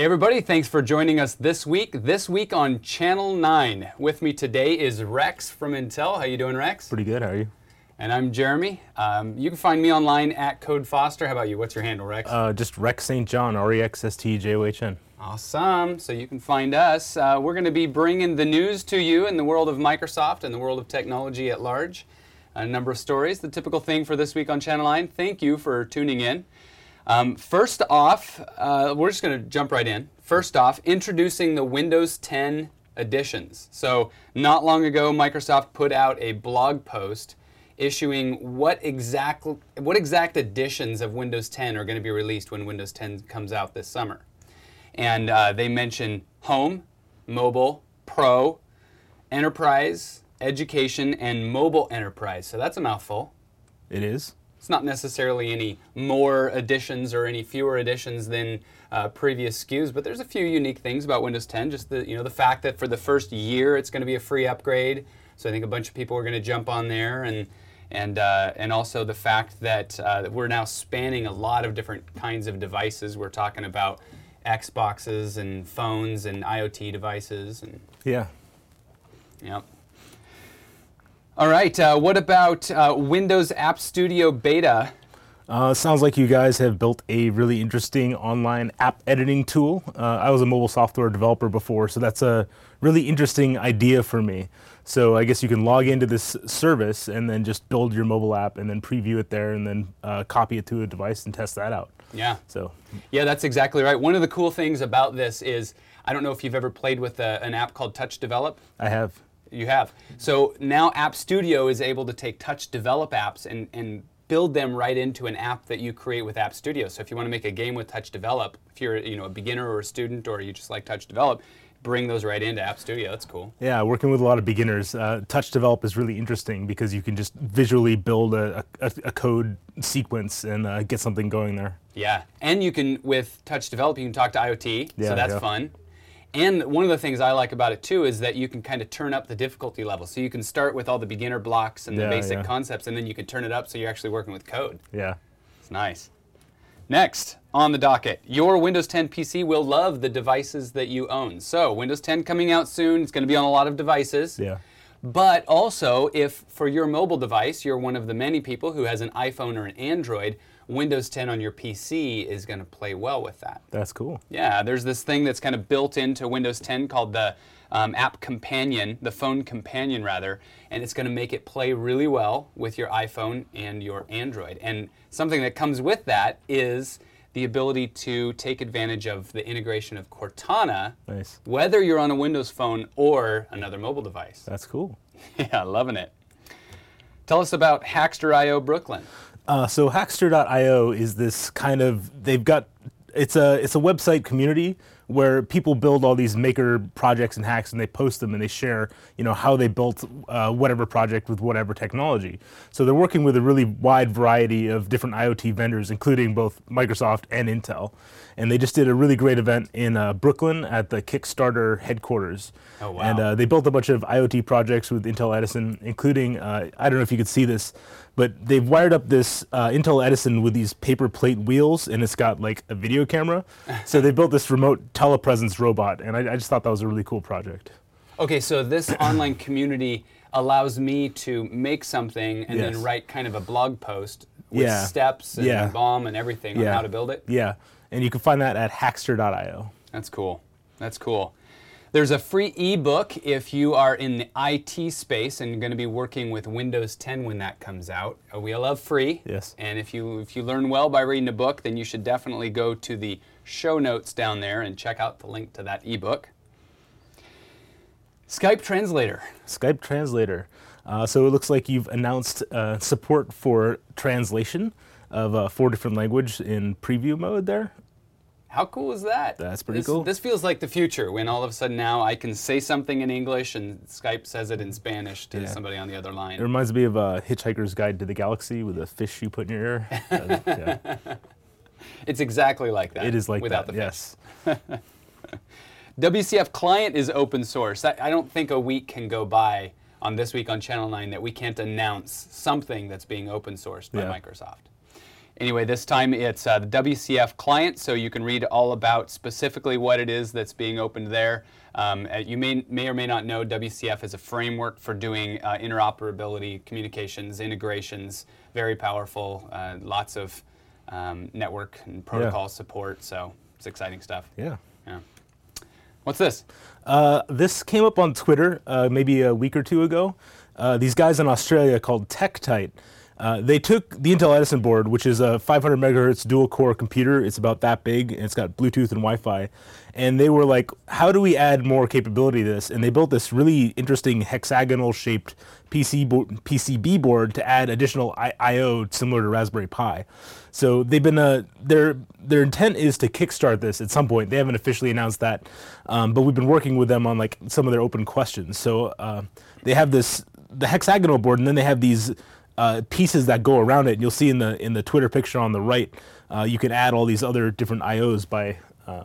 Hey everybody, thanks for joining us this week. This week on Channel 9. With me today is Rex from Intel. How you doing, Rex? Pretty good, how are you? And I'm Jeremy. You can find me online at CodeFoster. How about you? What's your handle, Rex? Just Rex St. John, REXSTJOHN. Awesome. So you can find us. We're going to be bringing the news to you in the world of Microsoft and the world of technology at large. A number of stories, the typical thing for this week on Channel 9. Thank you for tuning in. First off, we're just going to jump right in. First off, introducing the Windows 10 editions. So not long ago, Microsoft put out a blog post issuing what exact editions of Windows 10 are going to be released when Windows 10 comes out this summer. And they mention Home, Mobile, Pro, Enterprise, Education, and Mobile Enterprise. So that's a mouthful. It is. It's not necessarily any more editions or any fewer editions than previous SKUs, but there's a few unique things about Windows 10. Just the fact that for the first year it's going to be a free upgrade. So I think a bunch of people are going to jump on there, and also the fact that we're now spanning a lot of different kinds of devices. We're talking about Xboxes and phones and IoT devices and Yeah. Yep. All right, what about Windows App Studio Beta? Sounds like you guys have built a really interesting online app editing tool. I was a mobile software developer before, so that's a really interesting idea for me. So I guess you can log into this service and then just build your mobile app and then preview it there and then copy it to a device and test that out. Yeah. So. Yeah, that's exactly right. One of the cool things about this is, I don't know if you've ever played with an app called Touch Develop. I have. You have. So now App Studio is able to take Touch Develop apps and build them right into an app that you create with App Studio. So if you want to make a game with Touch Develop, if you're a beginner or a student or you just like Touch Develop, bring those right into App Studio. That's cool. Yeah, working with a lot of beginners, Touch Develop is really interesting because you can just visually build a code sequence and get something going there. Yeah, and you can, with Touch Develop, you can talk to IoT, so that's fun. And one of the things I like about it too is that you can kind of turn up the difficulty level. So you can start with all the beginner blocks and the basic concepts, and then you can turn it up so you're actually working with code. Yeah. It's nice. Next on the docket, your Windows 10 PC will love the devices that you own. So Windows 10 coming out soon. It's going to be on a lot of devices. Yeah. But also, if for your mobile device, you're one of the many people who has an iPhone or an Android, Windows 10 on your PC is going to play well with that. That's cool. Yeah, there's this thing that's kind of built into Windows 10 called the App Companion, the Phone Companion rather, and it's going to make it play really well with your iPhone and your Android. And something that comes with that is the ability to take advantage of the integration of Cortana, Nice. whether you're on a Windows phone or another mobile device. That's cool. Yeah, loving it. Tell us about Hackster.io Brooklyn. So Hackster.io is this kind of, it's a website community where people build all these maker projects and hacks and they post them and they share, how they built whatever project with whatever technology. So they're working with a really wide variety of different IoT vendors, including both Microsoft and Intel. And they just did a really great event in Brooklyn at the Kickstarter headquarters. Oh, wow. And they built a bunch of IoT projects with Intel Edison, including, I don't know if you could see this, but they've wired up this Intel Edison with these paper plate wheels, and it's got like a video camera. So they built this remote telepresence robot, and I just thought that was a really cool project. Okay, so this online community allows me to make something and then write kind of a blog post with steps and BOM and everything on how to build it? Yeah, and you can find that at Hackster.io. That's cool. That's cool. There's a free ebook if you are in the IT space and going to be working with Windows 10 when that comes out. We love free. Yes. And if you learn well by reading a book, then you should definitely go to the show notes down there and check out the link to that ebook. Skype Translator. Skype Translator. So it looks like you've announced support for translation of 4 different languages in preview mode there. How cool is that? That's pretty cool. This feels like the future when all of a sudden now I can say something in English and Skype says it in Spanish to somebody on the other line. It reminds me of Hitchhiker's Guide to the Galaxy with a fish you put in your ear. Yeah. It's exactly like that. It is like without that, the yes. WCF Client is open source. I don't think a week can go by on This Week on Channel 9 that we can't announce something that's being open sourced by Microsoft. Anyway, this time it's the WCF client, so you can read all about specifically what it is that's being opened there. You may or may not know WCF is a framework for doing interoperability, communications, integrations, very powerful, lots of network and protocol support, so it's exciting stuff. Yeah. What's this? This came up on Twitter maybe a week or two ago. These guys in Australia called TechTite. They took the Intel Edison board, which is a 500 megahertz dual core computer. It's about that big, and it's got Bluetooth and Wi-Fi. And they were like, how do we add more capability to this? And they built this really interesting hexagonal shaped PCB board to add additional I/O similar to Raspberry Pi. So they've been their intent is to kickstart this at some point. They haven't officially announced that, but we've been working with them on like some of their open questions. So they have the hexagonal board, and then they have these pieces that go around it. And you'll see in the Twitter picture on the right, you can add all these other different I/Os by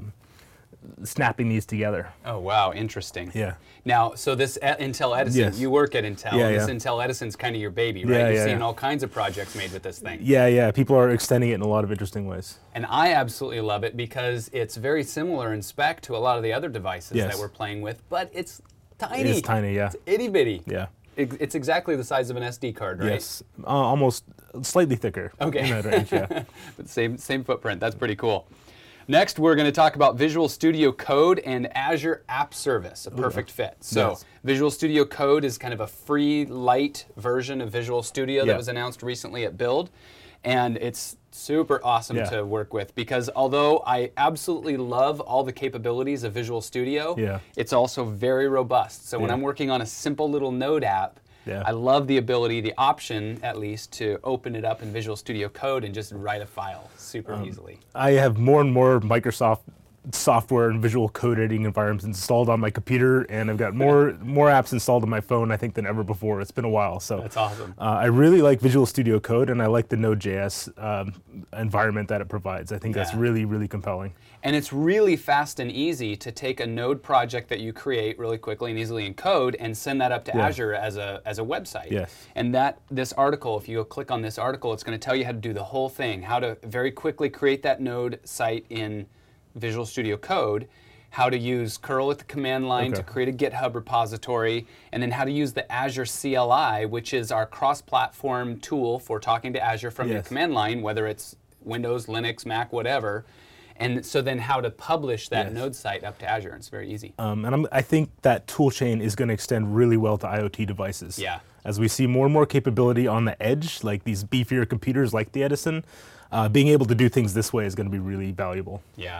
snapping these together. Oh wow, interesting. Yeah. Now, so this Intel Edison, Yes. you work at Intel. Yeah, This yeah. Intel Edison's kind of your baby, right? Yeah, You're yeah, seeing yeah. all kinds of projects made with this thing. Yeah. People are extending it in a lot of interesting ways. And I absolutely love it because it's very similar in spec to a lot of the other devices Yes. that we're playing with, but it's tiny. It is tiny, yeah. It's itty bitty. Yeah. It's exactly the size of an SD card, right? Yes. Almost slightly thicker. Okay. In that range, yeah. But same footprint. That's pretty cool. Next, we're going to talk about Visual Studio Code and Azure App Service, a perfect fit. So Yes. Visual Studio Code is kind of a free, light version of Visual Studio that Yeah. was announced recently at Build. And it's super awesome Yeah. to work with because although I absolutely love all the capabilities of Visual Studio, Yeah. it's also very robust. So when Yeah. I'm working on a simple little Node app, Yeah. I love the ability, the option at least, to open it up in Visual Studio Code and just write a file super easily. I have more and more Microsoft software and visual code editing environments installed on my computer, and I've got more apps installed on my phone, I think, than ever before. It's been a while. So That's awesome. I really like Visual Studio Code, and I like the Node.js environment that it provides. I think that's Yeah. really, really compelling. And it's really fast and easy to take a Node project that you create really quickly and easily in code and send that up to Yeah. Azure as a website. Yes. And this article, if you go click on this article, it's going to tell you how to do the whole thing, how to very quickly create that Node site in Visual Studio Code, how to use curl at the command line to Okay. create a GitHub repository, and then how to use the Azure CLI, which is our cross-platform tool for talking to Azure from your Yes. command line, whether it's Windows, Linux, Mac, whatever. And so then how to publish that Yes. Node site up to Azure. It's very easy. And I think that tool chain is going to extend really well to IoT devices. Yeah. As we see more and more capability on the edge, like these beefier computers like the Edison, being able to do things this way is going to be really valuable. Yeah.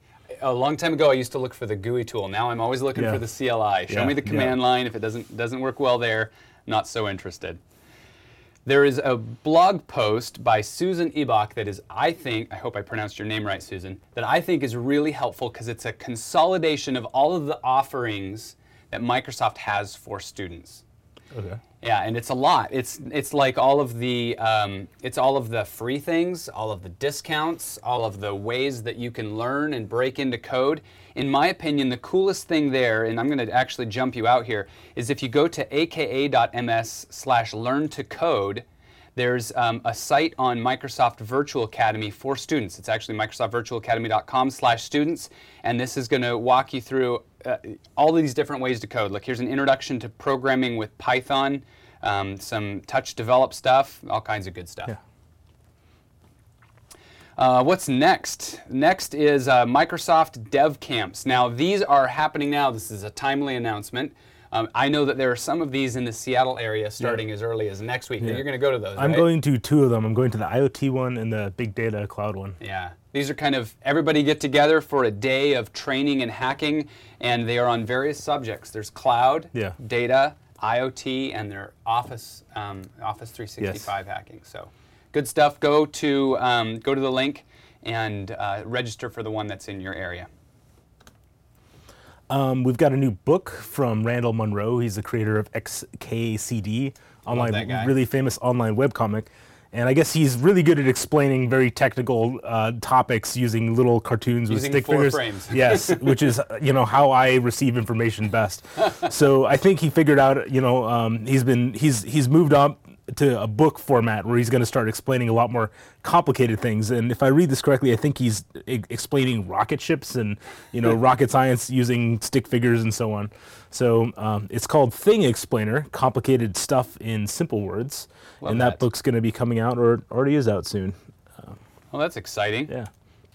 A long time ago, I used to look for the GUI tool. Now I'm always looking Yeah. for the CLI. Show Yeah, me the command line. If it doesn't work well there, not so interested. There is a blog post by Susan Ebach that is, I hope I pronounced your name right, Susan, that I think is really helpful because it's a consolidation of all of the offerings that Microsoft has for students. Okay. Yeah, and it's a lot. It's like all of the free things, all of the discounts, all of the ways that you can learn and break into code. In my opinion, the coolest thing there, and I'm going to actually jump you out here, is if you go to aka.ms/learn-to-code, there's a site on Microsoft Virtual Academy for students. It's actually microsoftvirtualacademy.com/students, and this is going to walk you through all these different ways to code. Look, here's an introduction to programming with Python, some touch develop stuff, all kinds of good stuff. Yeah. What's next? Next is Microsoft Dev Camps. Now, these are happening now. This is a timely announcement. I know that there are some of these in the Seattle area starting as early as next week. Yeah. You're going to go to those, I'm right? going to two of them. I'm going to the IoT one and the big data cloud one. Yeah. These are kind of everybody get together for a day of training and hacking, and they are on various subjects. There's cloud, Yeah. data, IoT, and their Office 365 hacking. So, good stuff. Go to the link and register for the one that's in your area. We've got a new book from Randall Munroe. He's the creator of XKCD, that guy. really famous online webcomic. And I guess he's really good at explaining very technical topics using little cartoons with Using stick 4 figures. frames. Yes, which is how I receive information best. So I think he figured out he's moved up to a book format where he's going to start explaining a lot more complicated things. And if I read this correctly, I think he's explaining rocket ships and rocket science using stick figures and so on. So it's called Thing Explainer: Complicated Stuff in Simple Words. Love and that book's going to be coming out, or already is out soon. Well, that's exciting. Yeah.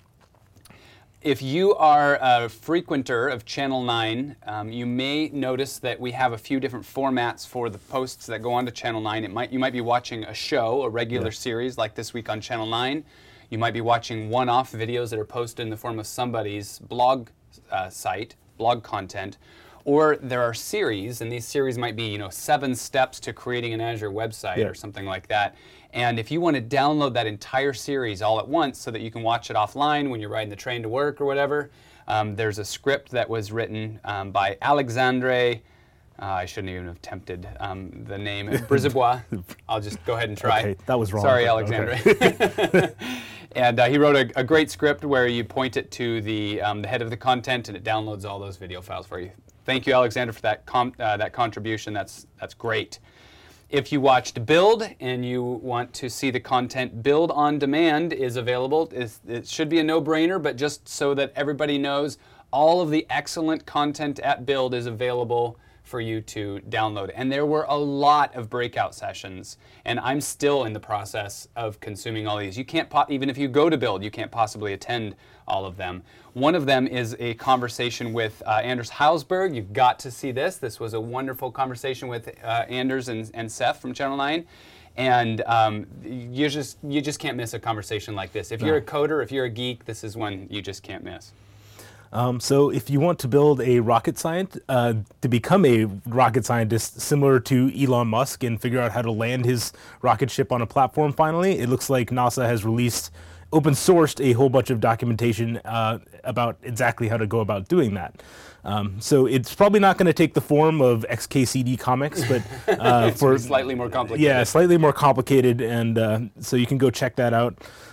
If you are a frequenter of Channel 9, you may notice that we have a few different formats for the posts that go onto Channel 9. You might be watching a show, a regular series like this week on Channel 9. You might be watching one-off videos that are posted in the form of somebody's blog site, blog content. Or there are series, and these series might be 7 steps to creating an Azure website or something like that. And if you want to download that entire series all at once so that you can watch it offline when you're riding the train to work or whatever, there's a script that was written by Alexandre, I shouldn't even have attempted the name, Brisebois. I'll just go ahead and try. Okay, that was wrong. Sorry, Alexandre. Okay. And he wrote a great script where you point it to the head of the content and it downloads all those video files for you. Thank you, Alexander, for that that contribution. That's great. If you watched Build and you want to see the content, Build on Demand is available. It should be a no-brainer, but just so that everybody knows, all of the excellent content at Build is available for you to download. And there were a lot of breakout sessions, and I'm still in the process of consuming all these. You can't, even if you go to Build, you can't possibly attend all of them. One of them is a conversation with Anders Heilsberg. You've got to see this. This was a wonderful conversation with Anders and Seth from Channel 9. And you just can't miss a conversation like this. If you're a coder, if you're a geek, this is one you just can't miss. So if you want to build a rocket scientist, to become a rocket scientist similar to Elon Musk and figure out how to land his rocket ship on a platform finally, it looks like NASA has open sourced a whole bunch of documentation about exactly how to go about doing that. So it's probably not going to take the form of XKCD comics, but for slightly more complicated. Yeah, slightly more complicated, and so you can go check that out.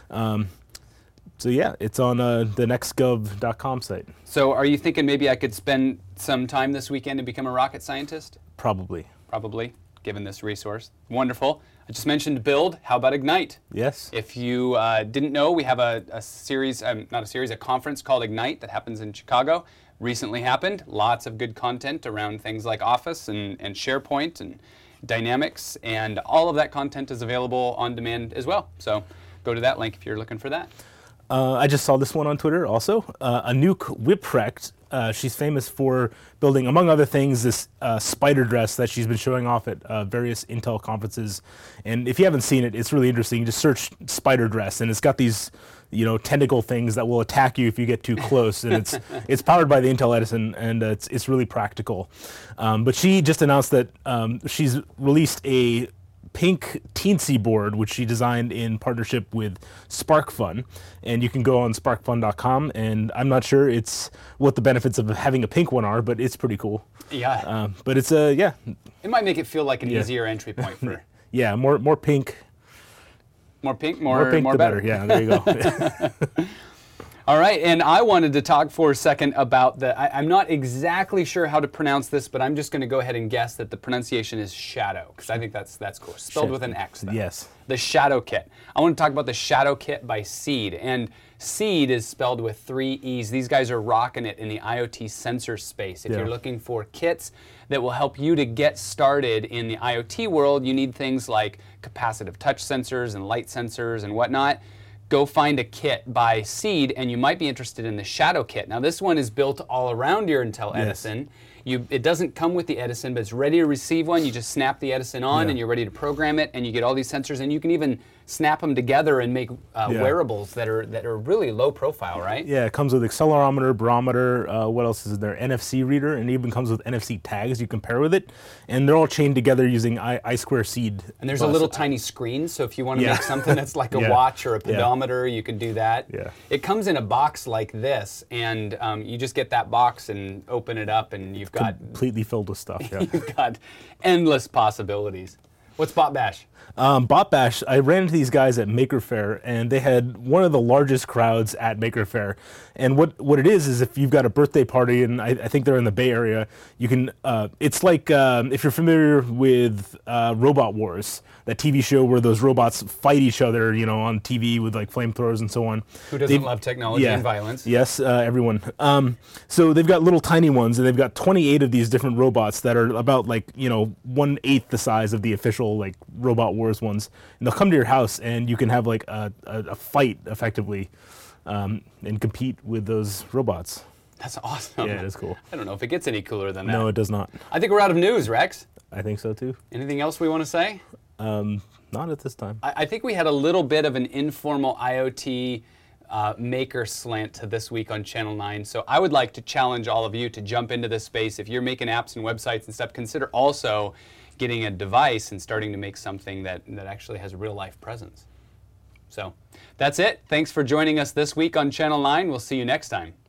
So yeah, it's on the nextgov.com site. So are you thinking maybe I could spend some time this weekend and become a rocket scientist? Probably. Probably, given this resource. Wonderful. I just mentioned Build. How about Ignite? Yes. If you didn't know, we have a conference called Ignite that happens in Chicago. Recently happened. Lots of good content around things like Office and SharePoint and Dynamics, and all of that content is available on demand as well. So go to that link if you're looking for that. I just saw this one on Twitter also. Anouk Wipprecht, she's famous for building, among other things, this spider dress that she's been showing off at various Intel conferences. And if you haven't seen it, it's really interesting. Just search spider dress, and it's got these tentacle things that will attack you if you get too close. And it's powered by the Intel Edison, and it's really practical. But she just announced that she's released a pink teensy board, which she designed in partnership with SparkFun, and you can go on sparkfun.com, and I'm not sure what the benefits of having a pink one are, but it's pretty cool. Yeah. But it's yeah. It might make it feel like an easier entry point for. Yeah, more pink. More pink, more pink, the better. Yeah, there you go. All right, and I wanted to talk for a second about I'm not exactly sure how to pronounce this, but I'm just going to go ahead and guess that the pronunciation is Shadow, because I think that's cool. Spelled with an X, though. Yes. The Shadow Kit. I want to talk about the Shadow Kit by Seed, and Seed is spelled with 3 E's. These guys are rocking it in the IoT sensor space. If you're looking for kits that will help you to get started in the IoT world, you need things like capacitive touch sensors and light sensors and whatnot. Go find a kit by Seed, and you might be interested in the Shadow Kit. Now, this one is built all around your Intel Edison. It doesn't come with the Edison, but it's ready to receive one. You just snap the Edison on, and you're ready to program it, and you get all these sensors, and you can even snap them together and make wearables that are really low profile, right? Yeah, it comes with accelerometer, barometer, what else is there? NFC reader, and it even comes with NFC tags you can pair with it, and they're all chained together using I2 Seed. And there's a little tiny screen, so if you want to make something that's like a watch or a pedometer, you can do that. Yeah. It comes in a box like this, and you just get that box and open it up, and you've got completely filled with stuff. Yeah. You've got endless possibilities. What's Bot Bash? Bot Bash, I ran into these guys at Maker Faire, and they had one of the largest crowds at Maker Faire. And what it is if you've got a birthday party, and I think they're in the Bay Area, you can, it's like, if you're familiar with Robot Wars, that TV show where those robots fight each other, on TV with like flamethrowers and so on. Who doesn't love technology and violence? Yes, everyone. So they've got little tiny ones, and they've got 28 of these different robots that are about like, 1/8 the size of the official like Robot Wars ones. And they'll come to your house, and you can have like a fight effectively, and compete with those robots. That's awesome. Yeah, it is cool. I don't know if it gets any cooler than that. No, it does not. I think we're out of news, Rex. I think so too. Anything else we want to say? Not at this time. I think we had a little bit of an informal IoT maker slant to this week on Channel 9. So I would like to challenge all of you to jump into this space. If you're making apps and websites and stuff, consider also getting a device and starting to make something that actually has real life presence. So that's it. Thanks for joining us this week on Channel 9. We'll see you next time.